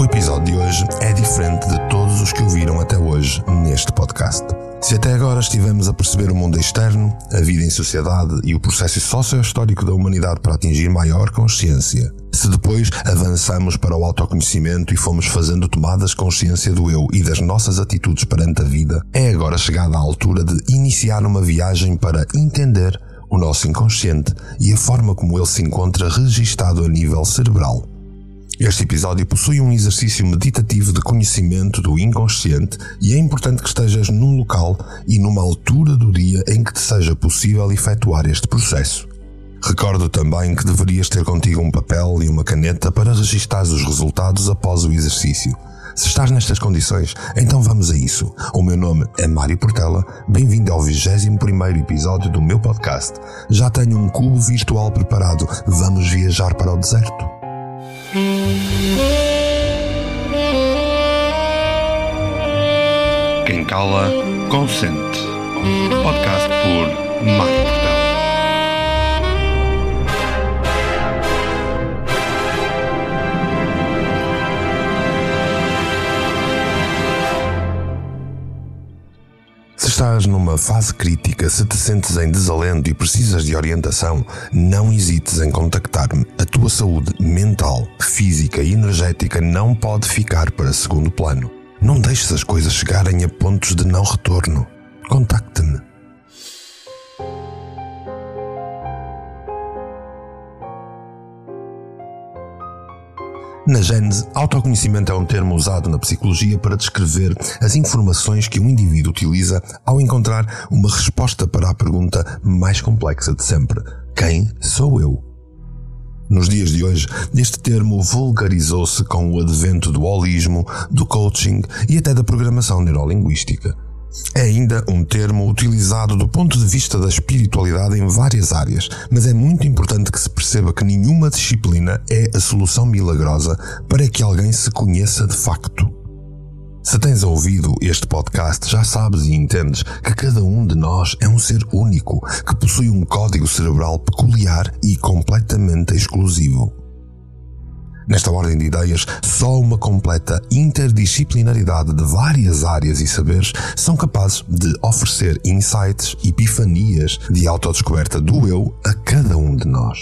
O episódio de hoje é diferente de todos os que ouviram até hoje neste podcast. Se até agora estivemos a perceber o mundo externo, a vida em sociedade e o processo socio-histórico da humanidade para atingir maior consciência, se depois avançamos para o autoconhecimento e fomos fazendo tomadas de consciência do eu e das nossas atitudes perante a vida, é agora chegada a altura de iniciar uma viagem para entender o nosso inconsciente e a forma como ele se encontra registado a nível cerebral. Este episódio possui um exercício meditativo de conhecimento do inconsciente e é importante que estejas num local e numa altura do dia em que te seja possível efetuar este processo. Recordo também que deverias ter contigo um papel e uma caneta para registares os resultados após o exercício. Se estás nestas condições, então vamos a isso. O meu nome é Mário Portela, bem-vindo ao 21º episódio do meu podcast. Já tenho um cubo virtual preparado, vamos viajar para o deserto? Quem cala, consente. Podcast por Mário Portela. Se estás numa fase crítica, se te sentes em desalento e precisas de orientação, não hesites em contactar-me. A tua saúde mental, física e energética não pode ficar para segundo plano. Não deixes as coisas chegarem a pontos de não retorno. Contacte-me. Na Gênese, autoconhecimento é um termo usado na psicologia para descrever as informações que um indivíduo utiliza ao encontrar uma resposta para a pergunta mais complexa de sempre: quem sou eu? Nos dias de hoje, este termo vulgarizou-se com o advento do holismo, do coaching e até da programação neurolinguística. É ainda um termo utilizado do ponto de vista da espiritualidade em várias áreas, mas é muito importante que se perceba que nenhuma disciplina é a solução milagrosa para que alguém se conheça de facto. Se tens ouvido este podcast, já sabes e entendes que cada um de nós é um ser único, que possui um código cerebral peculiar e completamente exclusivo. Nesta ordem de ideias, só uma completa interdisciplinaridade de várias áreas e saberes são capazes de oferecer insights, epifanias de autodescoberta do eu a cada um de nós.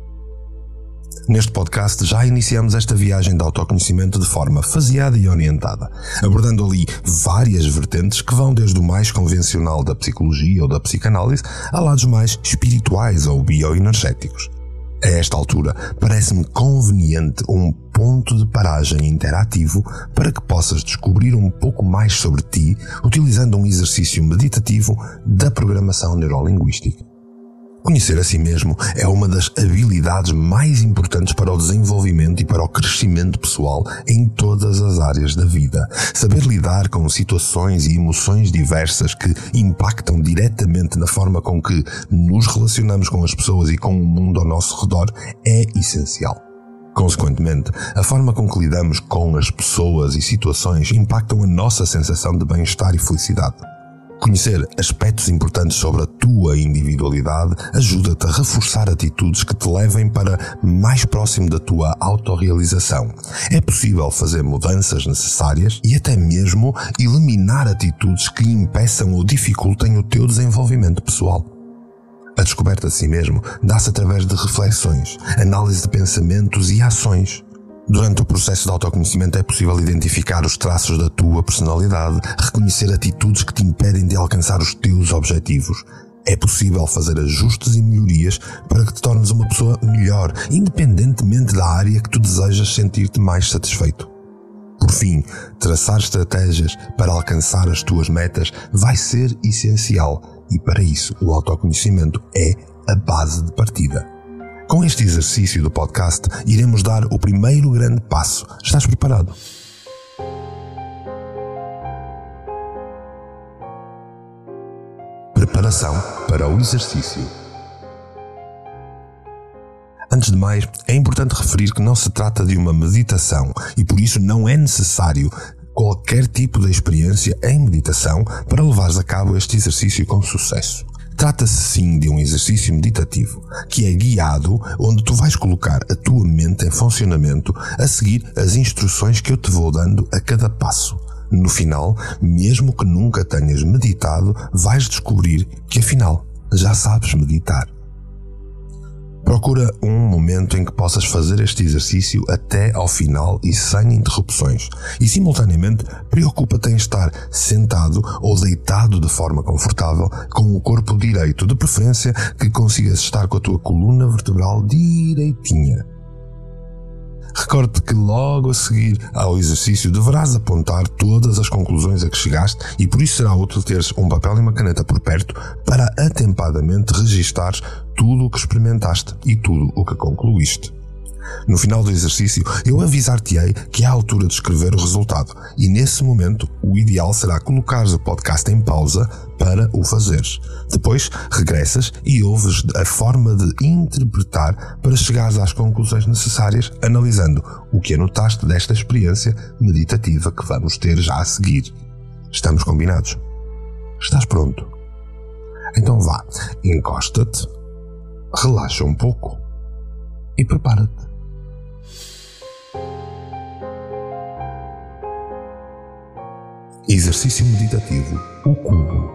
Neste podcast já iniciamos esta viagem de autoconhecimento de forma faseada e orientada, abordando ali várias vertentes que vão desde o mais convencional da psicologia ou da psicanálise a lados mais espirituais ou bioenergéticos. A esta altura, parece-me conveniente um ponto de paragem interativo para que possas descobrir um pouco mais sobre ti utilizando um exercício meditativo da programação neurolinguística. Conhecer a si mesmo é uma das habilidades mais importantes para o desenvolvimento e para o crescimento pessoal em todas as áreas da vida. Saber lidar com situações e emoções diversas que impactam diretamente na forma com que nos relacionamos com as pessoas e com o mundo ao nosso redor é essencial. Consequentemente, a forma com que lidamos com as pessoas e situações impactam a nossa sensação de bem-estar e felicidade. Conhecer aspectos importantes sobre a tua individualidade ajuda-te a reforçar atitudes que te levem para mais próximo da tua autorrealização. É possível fazer mudanças necessárias e até mesmo eliminar atitudes que impeçam ou dificultem o teu desenvolvimento pessoal. A descoberta de si mesmo dá-se através de reflexões, análise de pensamentos e ações. Durante o processo de autoconhecimento é possível identificar os traços da tua personalidade, reconhecer atitudes que te impedem de alcançar os teus objetivos. É possível fazer ajustes e melhorias para que te tornes uma pessoa melhor, independentemente da área que tu desejas sentir-te mais satisfeito. Por fim, traçar estratégias para alcançar as tuas metas vai ser essencial e para isso o autoconhecimento é a base de partida. Com este exercício do podcast, iremos dar o primeiro grande passo. Estás preparado? Preparação para o exercício. Antes de mais, é importante referir que não se trata de uma meditação e por isso não é necessário qualquer tipo de experiência em meditação para levares a cabo este exercício com sucesso. Trata-se sim de um exercício meditativo, que é guiado, onde tu vais colocar a tua mente em funcionamento a seguir as instruções que eu te vou dando a cada passo. No final, mesmo que nunca tenhas meditado, vais descobrir que afinal já sabes meditar. Procura um momento em que possas fazer este exercício até ao final e sem interrupções. E simultaneamente preocupa-te em estar sentado ou deitado de forma confortável com o corpo direito, de preferência que consigas estar com a tua coluna vertebral direitinha. Recorde-te que logo a seguir ao exercício deverás apontar todas as conclusões a que chegaste e por isso será útil teres um papel e uma caneta por perto para atempadamente registares tudo o que experimentaste e tudo o que concluíste. No final do exercício, eu avisar-te-ei que é a altura de escrever o resultado e nesse momento o ideal será colocares o podcast em pausa para o fazeres. Depois regressas e ouves a forma de interpretar para chegares às conclusões necessárias, analisando o que anotaste desta experiência meditativa que vamos ter já a seguir. Estamos combinados? Estás pronto? Então vá, encosta-te, relaxa um pouco e prepara-te. Exercício meditativo, o cubo.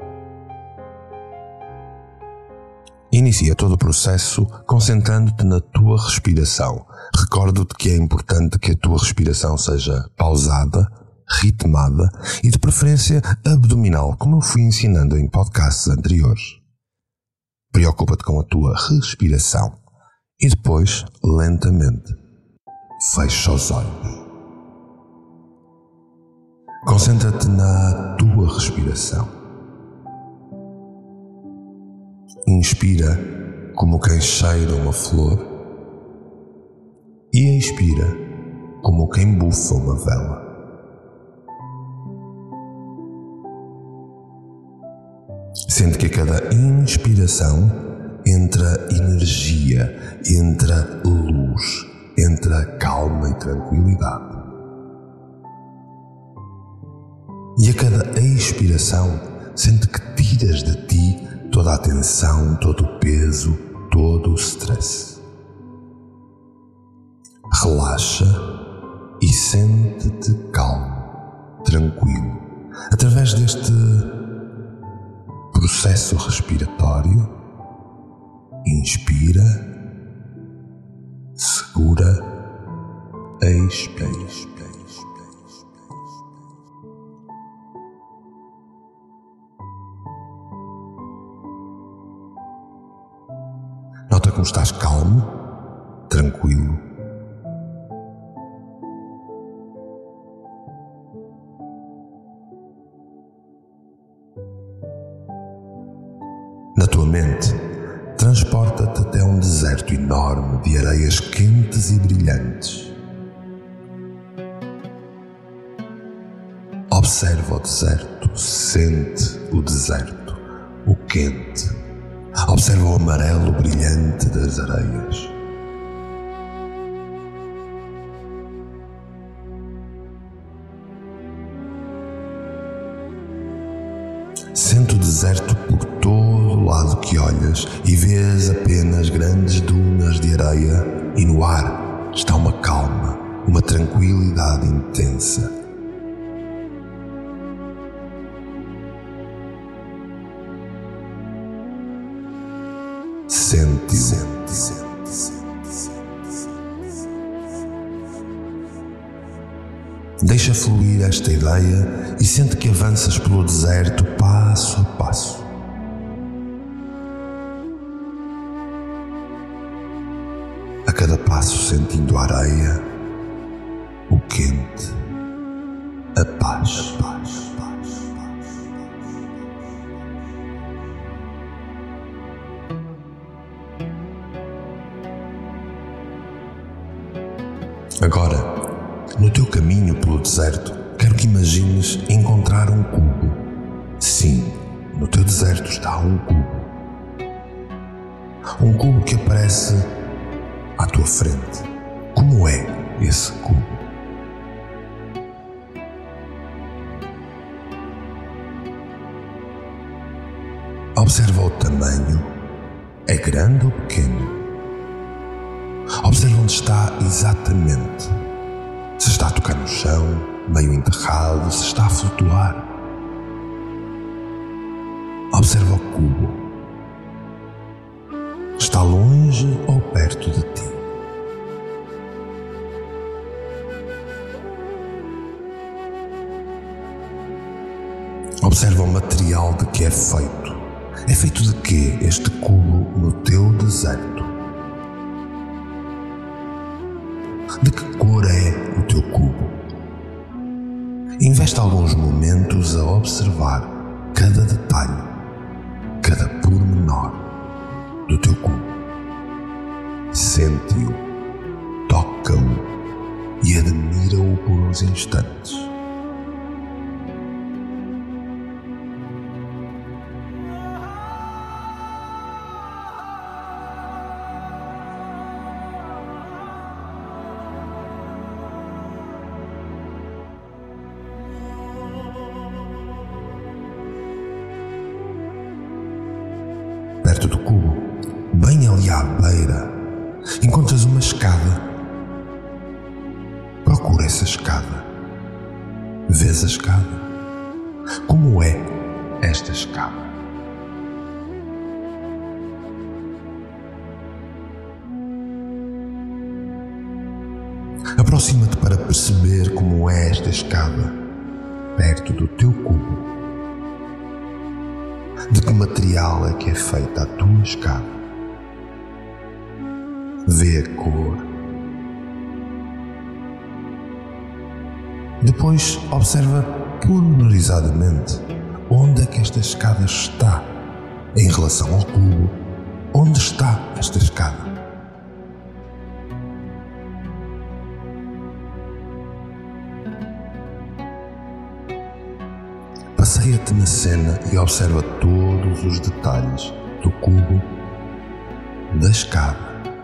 Inicia todo o processo concentrando-te na tua respiração. Recordo-te que é importante que a tua respiração seja pausada, ritmada e de preferência abdominal, como eu fui ensinando em podcasts anteriores. Preocupa-te com a tua respiração e depois, lentamente, fecha os olhos. Concentra-te na tua respiração. Inspira como quem cheira uma flor e expira como quem bufa uma vela. Sente que a cada inspiração entra energia, entra luz, entra calma e tranquilidade. E a cada expiração, sente que tiras de ti toda a tensão, todo o peso, todo o stress. Relaxa e sente-te calmo, tranquilo. Através deste processo respiratório, inspira, segura, expira. Nota como estás calmo, tranquilo. Na tua mente, transporta-te até um deserto enorme de areias quentes e brilhantes. Observa o deserto, sente o deserto, o quente. Observa o amarelo brilhante das areias. Sente o deserto por todo o lado que olhas e vês apenas grandes dunas de areia e no ar está uma calma, uma tranquilidade intensa. Sente. Deixa fluir esta ideia e sente que avanças pelo deserto passo a passo. A cada passo sentindo a areia, o quente, a paz. Agora, no teu caminho pelo deserto, quero que imagines encontrar um cubo. Sim, no teu deserto está um cubo. Um cubo que aparece à tua frente. Como é esse cubo? Observa o tamanho. É grande ou pequeno? Observa onde está exatamente. Se está a tocar no chão, meio enterrado, se está a flutuar. Observa o cubo. Está longe ou perto de ti? Observa o material de que é feito. É feito de quê este cubo no teu deserto? De que cor é o teu cubo? Investe alguns momentos a observar cada detalhe, cada pormenor do teu cubo. Sente-o, toca-o e admira-o por uns instantes. Perto do cubo, bem ali à beira, encontras uma escada. Procura essa escada. Vês a escada? Como é esta escada? Aproxima-te para perceber como é esta escada perto do teu cubo. De que material é que é feita a tua escada? Vê a cor. Depois observa pormenorizadamente onde é que esta escada está em relação ao cubo. Onde está esta escada? Passeia-te na cena e observa todos os detalhes do cubo, da escada.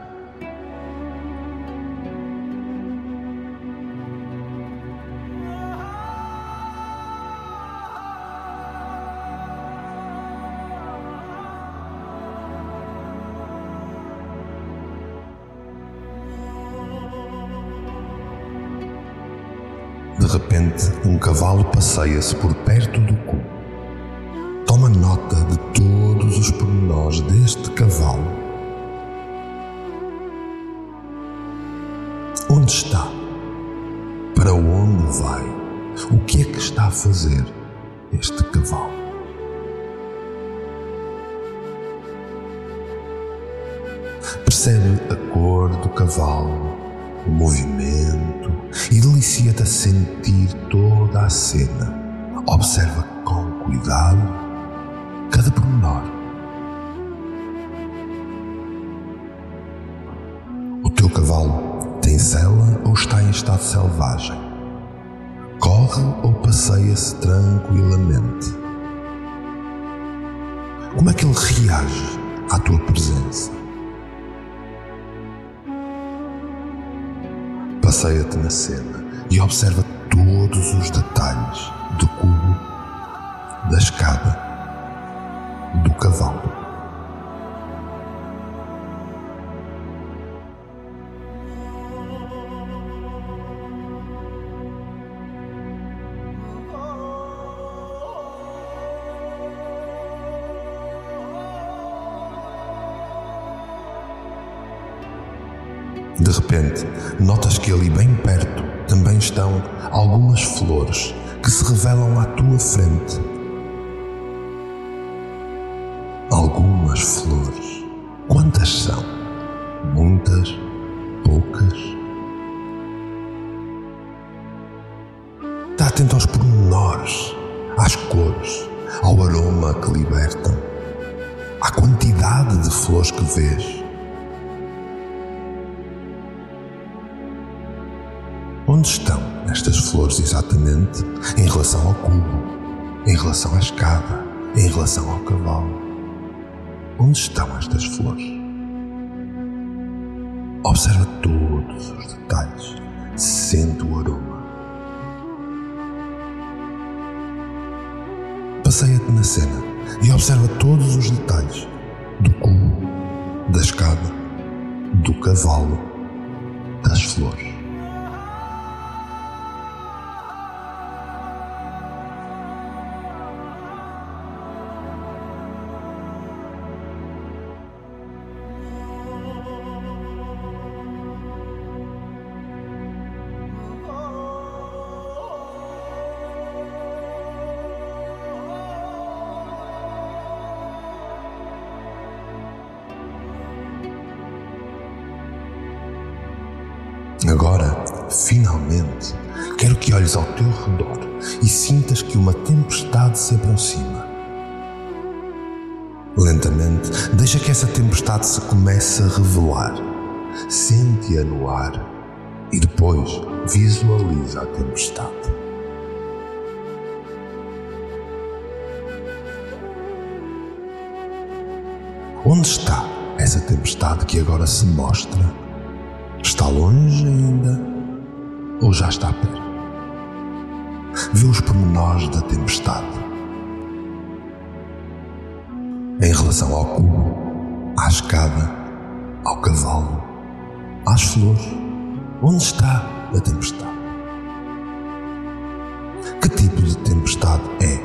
De repente, um cavalo passeia-se por perto do cubo. Toma nota de todos os pormenores deste cavalo. Onde está? Para onde vai? O que é que está a fazer este cavalo? Percebe a cor do cavalo, o movimento e delicia-te a sentir toda a cena. Observa com cuidado cada pormenor. O teu cavalo tem sela ou está em estado selvagem? Corre ou passeia-se tranquilamente? Como é que ele reage à tua presença? Passeia-te na cena e observa todos os detalhes do cubo, da escada, do cavalo. De repente, notas que ali bem perto também estão algumas flores que se revelam à tua frente. Algumas flores. Quantas são? Muitas? Poucas? Está atento aos pormenores, às cores, ao aroma que libertam, à quantidade de flores que vês. Onde estão estas flores exatamente em relação ao cubo, em relação à escada, em relação ao cavalo? Onde estão estas flores? Observa todos os detalhes, sente o aroma. Passeia-te na cena e observa todos os detalhes do cubo, da escada, do cavalo, das flores. Agora, finalmente, quero que olhes ao teu redor e sintas que uma tempestade se aproxima. Lentamente, deixa que essa tempestade se comece a revelar. Sente-a no ar e depois visualiza a tempestade. Onde está essa tempestade que agora se mostra? Está longe ainda ou já está perto? Vê os pormenores da tempestade. Em relação ao cubo, à escada, ao cavalo, às flores, onde está a tempestade? Que tipo de tempestade é?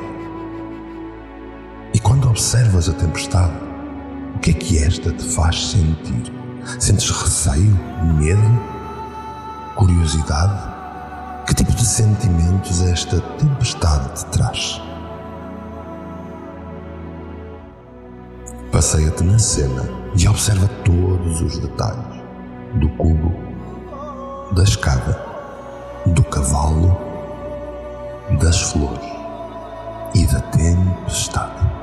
E quando observas a tempestade, o que é que esta te faz sentir? Sentes receio, medo, curiosidade? Que tipo de sentimentos esta tempestade te traz? Passeia-te na cena e observa todos os detalhes do cubo, da escada, do cavalo, das flores e da tempestade.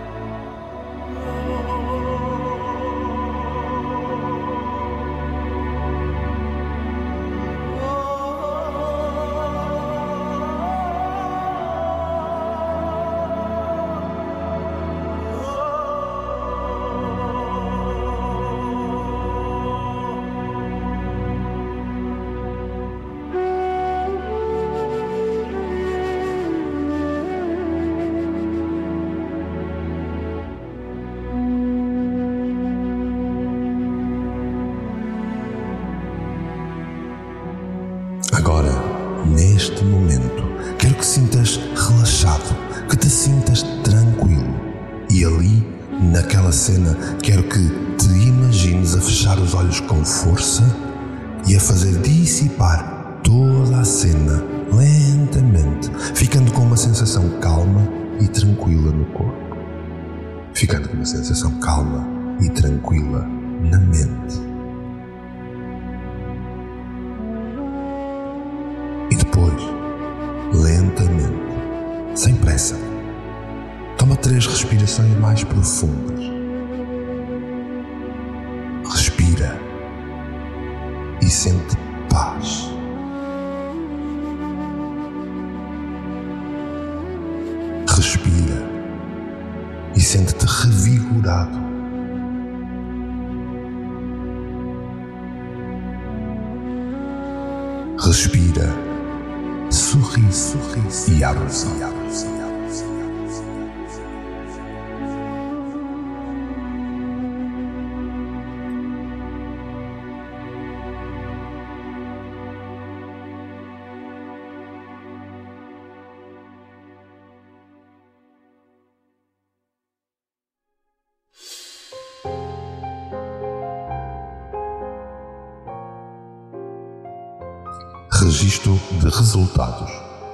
Agora, neste momento, quero que sintas relaxado, que te sintas tranquilo. E ali, naquela cena, quero que te imagines a fechar os olhos com força e a fazer dissipar toda a cena lentamente, ficando com uma sensação calma e tranquila no corpo. Ficando com uma sensação calma e tranquila na mente. E depois, lentamente, sem pressa, toma 3 respirações mais profundas. Respira e sente paz. Respira e sente-te revigorado. Respira, sorri e abre os olhos. Registro de resultados.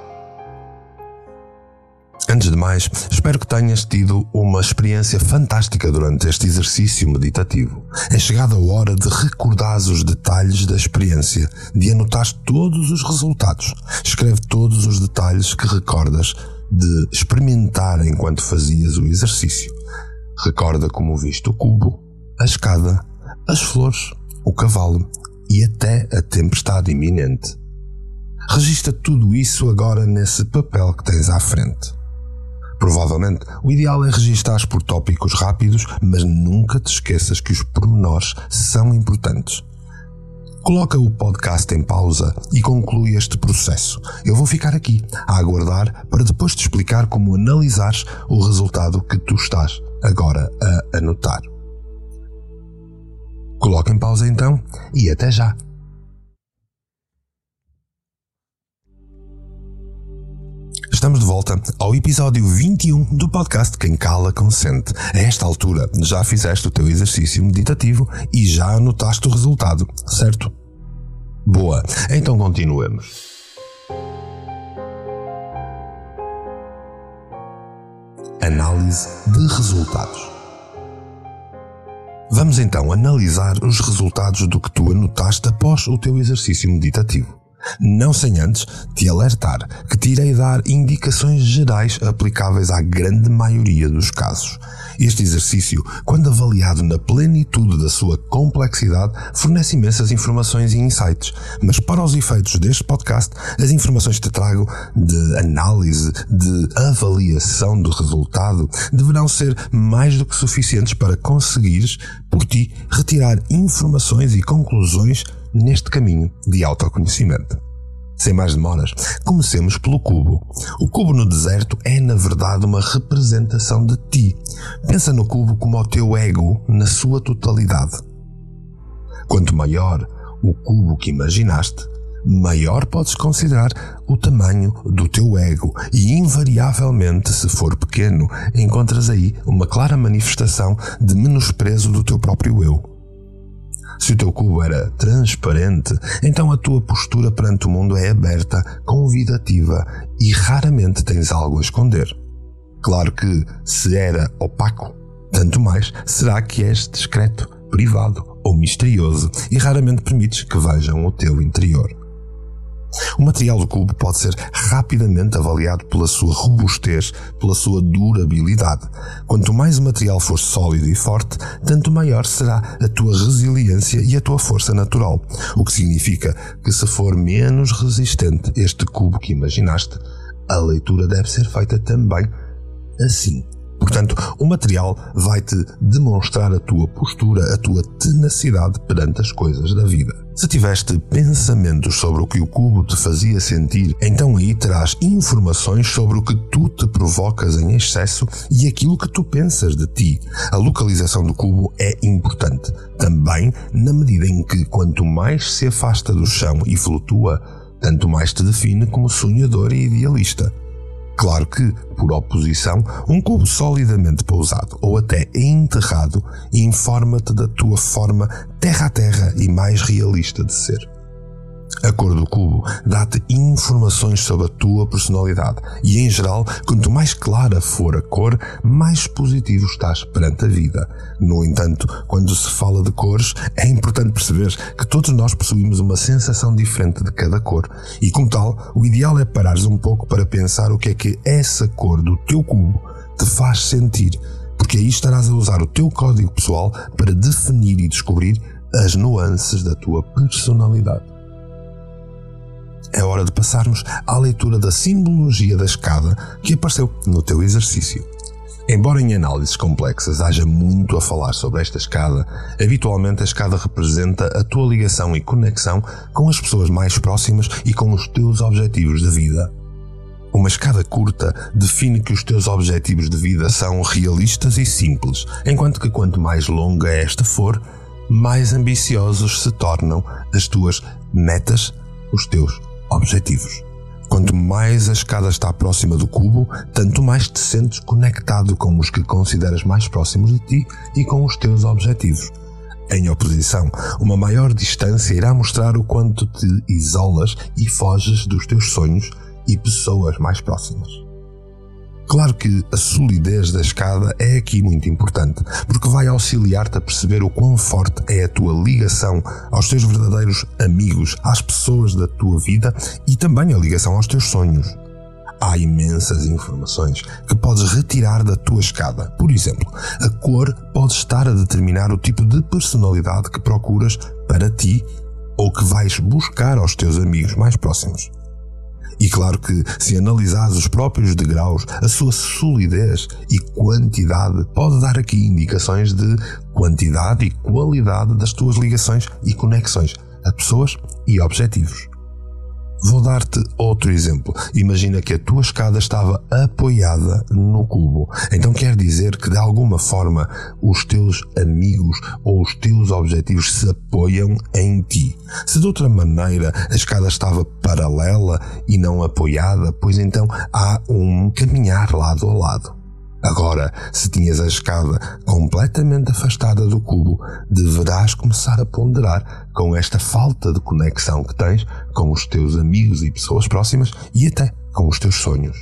Antes de mais, espero que tenhas tido uma experiência fantástica durante este exercício meditativo. É chegada a hora de recordares os detalhes da experiência, de anotar todos os resultados. Escreve todos os detalhes que recordas de experimentar enquanto fazias o exercício. Recorda como viste o cubo, a escada, as flores, o cavalo e até a tempestade iminente. Registra tudo isso agora nesse papel que tens à frente. Provavelmente, o ideal é registares por tópicos rápidos, mas nunca te esqueças que os pormenores são importantes. Coloca o podcast em pausa e conclui este processo. Eu vou ficar aqui a aguardar para depois te explicar como analisares o resultado que tu estás agora a anotar. Coloca em pausa então e até já. Estamos de volta ao episódio 21 do podcast Quem Cala Consente. A esta altura já fizeste o teu exercício meditativo e já anotaste o resultado, certo? Boa, então continuemos. Análise de resultados. Vamos então analisar os resultados do que tu anotaste após o teu exercício meditativo. Não sem antes te alertar que te irei dar indicações gerais aplicáveis à grande maioria dos casos. Este exercício, quando avaliado na plenitude da sua complexidade, fornece imensas informações e insights, mas para os efeitos deste podcast, as informações que te trago de análise, de avaliação do resultado, deverão ser mais do que suficientes para conseguires, por ti, retirar informações e conclusões neste caminho de autoconhecimento. Sem mais demoras, comecemos pelo cubo. O cubo no deserto é, na verdade, uma representação de ti. Pensa no cubo como o teu ego na sua totalidade. Quanto maior o cubo que imaginaste, maior podes considerar o tamanho do teu ego e, invariavelmente, se for pequeno, encontras aí uma clara manifestação de menosprezo do teu próprio eu. Se o teu cubo era transparente, então a tua postura perante o mundo é aberta, convidativa e raramente tens algo a esconder. Claro que, se era opaco, tanto mais será que és discreto, privado ou misterioso e raramente permites que vejam o teu interior. O material do cubo pode ser rapidamente avaliado pela sua robustez, pela sua durabilidade. Quanto mais o material for sólido e forte, tanto maior será a tua resiliência e a tua força natural. O que significa que, se for menos resistente este cubo que imaginaste, a leitura deve ser feita também assim. Portanto, o material vai-te demonstrar a tua postura, a tua tenacidade perante as coisas da vida. Se tiveste pensamentos sobre o que o cubo te fazia sentir, então aí terás informações sobre o que tu te provocas em excesso e aquilo que tu pensas de ti. A localização do cubo é importante, também na medida em que quanto mais se afasta do chão e flutua, tanto mais te define como sonhador e idealista. Claro que, por oposição, um cubo solidamente pousado ou até enterrado informa-te da tua forma terra a terra e mais realista de ser. A cor do cubo dá-te informações sobre a tua personalidade e, em geral, quanto mais clara for a cor, mais positivo estás perante a vida. No entanto, quando se fala de cores, é importante perceber que todos nós possuímos uma sensação diferente de cada cor e, como tal, o ideal é parares um pouco para pensar o que é que essa cor do teu cubo te faz sentir, porque aí estarás a usar o teu código pessoal para definir e descobrir as nuances da tua personalidade. É hora de passarmos à leitura da simbologia da escada que apareceu no teu exercício. Embora em análises complexas haja muito a falar sobre esta escada, habitualmente a escada representa a tua ligação e conexão com as pessoas mais próximas e com os teus objetivos de vida. Uma escada curta define que os teus objetivos de vida são realistas e simples, enquanto que quanto mais longa esta for, mais ambiciosos se tornam as tuas metas, os teus objetivos. Quanto mais a escada está próxima do cubo, tanto mais te sentes conectado com os que consideras mais próximos de ti e com os teus objetivos. Em oposição, uma maior distância irá mostrar o quanto te isolas e foges dos teus sonhos e pessoas mais próximas. Claro que a solidez da escada é aqui muito importante, porque vai auxiliar-te a perceber o quão forte é a tua ligação aos teus verdadeiros amigos, às pessoas da tua vida e também a ligação aos teus sonhos. Há imensas informações que podes retirar da tua escada. Por exemplo, a cor pode estar a determinar o tipo de personalidade que procuras para ti ou que vais buscar aos teus amigos mais próximos. E claro que, se analisares os próprios degraus, a sua solidez e quantidade pode dar aqui indicações de quantidade e qualidade das tuas ligações e conexões a pessoas e objetivos. Vou dar-te outro exemplo. Imagina que a tua escada estava apoiada no cubo. Então quer dizer que de alguma forma os teus amigos ou os teus objetivos se apoiam em ti. Se de outra maneira a escada estava paralela e não apoiada, pois então há um caminhar lado a lado. Agora, se tinhas a escada completamente afastada do cubo, deverás começar a ponderar com esta falta de conexão que tens com os teus amigos e pessoas próximas e até com os teus sonhos.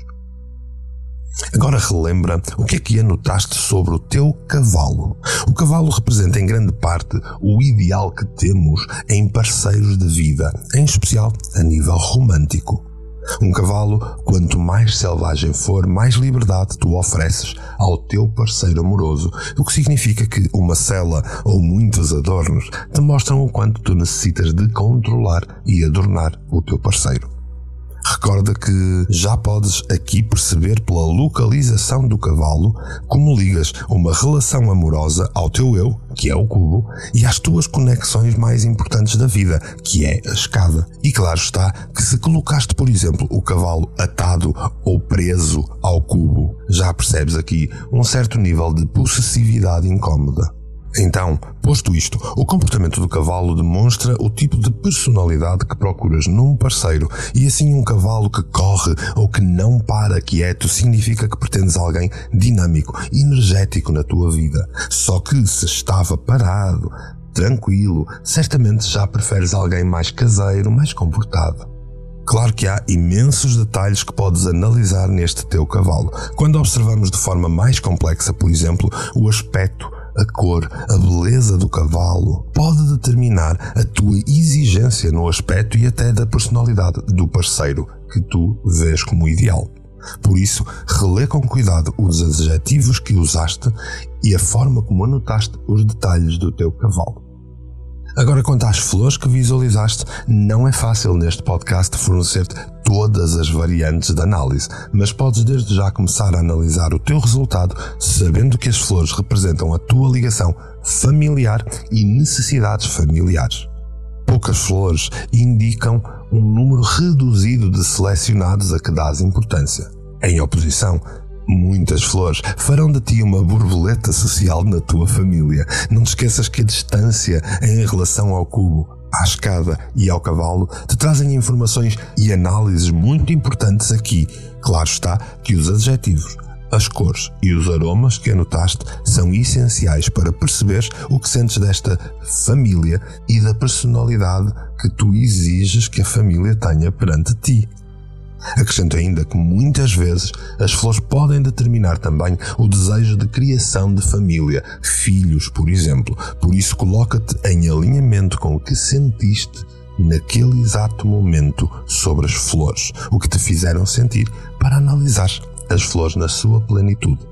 Agora relembra o que anotaste sobre o teu cavalo. O cavalo representa em grande parte o ideal que temos em parceiros de vida, em especial a nível romântico. Um cavalo, quanto mais selvagem for, mais liberdade tu ofereces ao teu parceiro amoroso, o que significa que uma sela ou muitos adornos te mostram o quanto tu necessitas de controlar e adornar o teu parceiro. Recorda que já podes aqui perceber pela localização do cavalo como ligas uma relação amorosa ao teu eu, que é o cubo, e às tuas conexões mais importantes da vida, que é a escada. E claro está que se colocaste, por exemplo, o cavalo atado ou preso ao cubo, já percebes aqui um certo nível de possessividade incómoda. Então, posto isto, o comportamento do cavalo demonstra o tipo de personalidade que procuras num parceiro, e assim um cavalo que corre ou que não para quieto significa que pretendes alguém dinâmico, energético na tua vida. Só que se estava parado, tranquilo, certamente já preferes alguém mais caseiro, mais comportado. Claro que há imensos detalhes que podes analisar neste teu cavalo. Quando observamos de forma mais complexa, por exemplo, o aspecto, a cor, a beleza do cavalo pode determinar a tua exigência no aspecto e até da personalidade do parceiro que tu vês como ideal. Por isso, relê com cuidado os adjetivos que usaste e a forma como anotaste os detalhes do teu cavalo. Agora, quanto às flores que visualizaste, não é fácil neste podcast fornecer-te todas as variantes de análise, mas podes desde já começar a analisar o teu resultado sabendo que as flores representam a tua ligação familiar e necessidades familiares. Poucas flores indicam um número reduzido de selecionados a que dás importância. Em oposição, muitas flores farão de ti uma borboleta social na tua família. Não te esqueças que a distância em relação ao cubo, à escada e ao cavalo te trazem informações e análises muito importantes aqui. Claro está que os adjetivos, as cores e os aromas que anotaste são essenciais para perceberes o que sentes desta família e da personalidade que tu exiges que a família tenha perante ti. Acrescento ainda que muitas vezes as flores podem determinar também o desejo de criação de família, filhos, por exemplo. Por isso, coloca-te em alinhamento com o que sentiste naquele exato momento sobre as flores, o que te fizeram sentir, para analisar as flores na sua plenitude.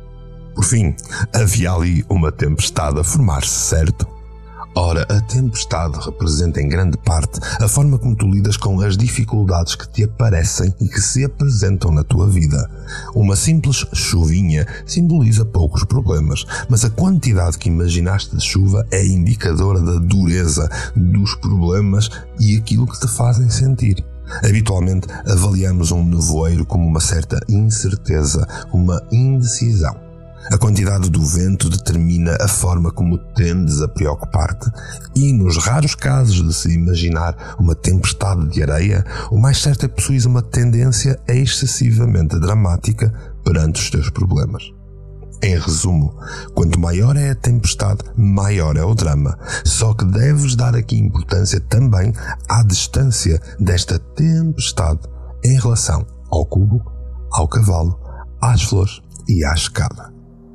Por fim, havia ali uma tempestade a formar-se, certo? Ora, a tempestade representa em grande parte a forma como tu lidas com as dificuldades que te aparecem e que se apresentam na tua vida. Uma simples chuvinha simboliza poucos problemas, mas a quantidade que imaginaste de chuva é indicadora da dureza dos problemas e aquilo que te fazem sentir. Habitualmente avaliamos um nevoeiro como uma certa incerteza, uma indecisão. A quantidade do vento determina a forma como tendes a preocupar-te e, nos raros casos de se imaginar uma tempestade de areia, o mais certo é que possuis uma tendência excessivamente dramática perante os teus problemas. Em resumo, quanto maior é a tempestade, maior é o drama. Só que deves dar aqui importância também à distância desta tempestade em relação ao cubo, ao cavalo, às flores e à escada.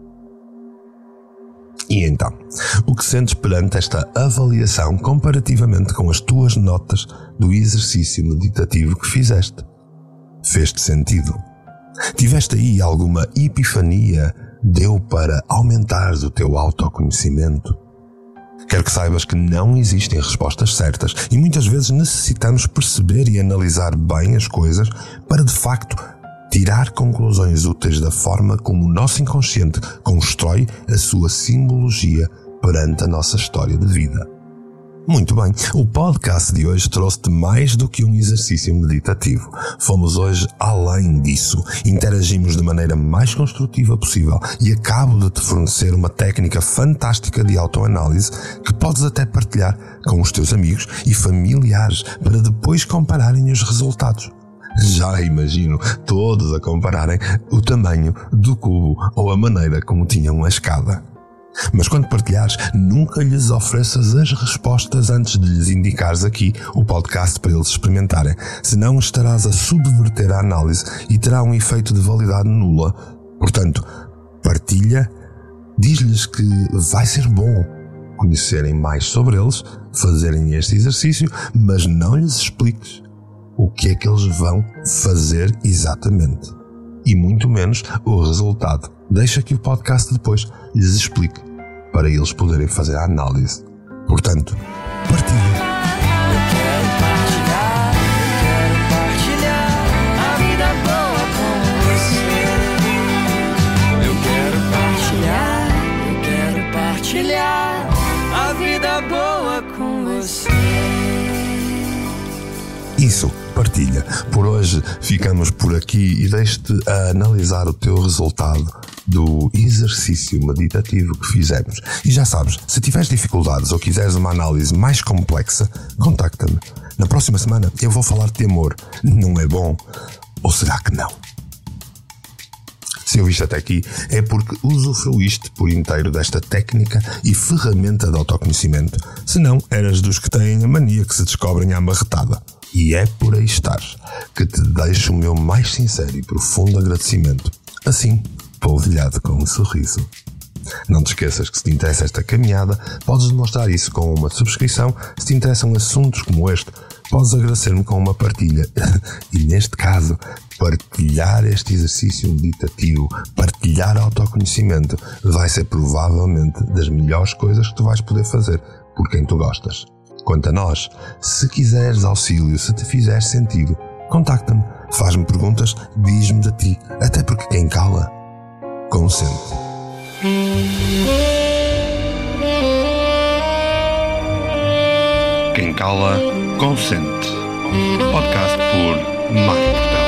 E então, o que sentes perante esta avaliação comparativamente com as tuas notas do exercício meditativo que fizeste? Fez-te sentido? Tiveste aí alguma epifania? Deu para aumentares o teu autoconhecimento? Quero que saibas que não existem respostas certas e muitas vezes necessitamos perceber e analisar bem as coisas para de facto tirar conclusões úteis da forma como o nosso inconsciente constrói a sua simbologia perante a nossa história de vida. Muito bem, o podcast de hoje trouxe-te mais do que um exercício meditativo. Fomos hoje além disso, interagimos de maneira mais construtiva possível e acabo de te fornecer uma técnica fantástica de autoanálise que podes até partilhar com os teus amigos e familiares para depois compararem os resultados. Já imagino todos a compararem o tamanho do cubo ou a maneira como tinham a escada. Mas quando partilhares, nunca lhes ofereças as respostas antes de lhes indicares aqui o podcast para eles experimentarem. Senão estarás a subverter a análise e terá um efeito de validade nula. Portanto, partilha, diz-lhes que vai ser bom conhecerem mais sobre eles, fazerem este exercício, mas não lhes expliques o que é que eles vão fazer exatamente. E muito menos o resultado. Deixa que o podcast depois lhes explique, para eles poderem fazer a análise. Portanto, partilha. Eu quero partilhar a vida boa com você. Eu quero partilhar a vida boa com você. Isso, partilha. Por hoje ficamos por aqui e deixo-te a analisar o teu resultado do exercício meditativo que fizemos. E já sabes, se tiveres dificuldades ou quiseres uma análise mais complexa, contacta-me. Na próxima semana eu vou falar de amor. Não é bom? Ou será que não? Se ouviste até aqui, é porque usufruíste por inteiro desta técnica e ferramenta de autoconhecimento. Se não, eras dos que têm a mania que se descobrem à marretada. E é por aí estares que te deixo o meu mais sincero e profundo agradecimento. Assim, polvilhado com um sorriso. Não te esqueças que se te interessa esta caminhada, podes demonstrar isso com uma subscrição. Se te interessam assuntos como este, podes agradecer-me com uma partilha. E neste caso, partilhar este exercício meditativo, partilhar autoconhecimento, vai ser provavelmente das melhores coisas que tu vais poder fazer por quem tu gostas. Quanto a nós, se quiseres auxílio, se te fizer sentido, contacta-me, faz-me perguntas, diz-me de ti, até porque quem cala, consente. Quem cala, consente. Podcast por Mário Portela.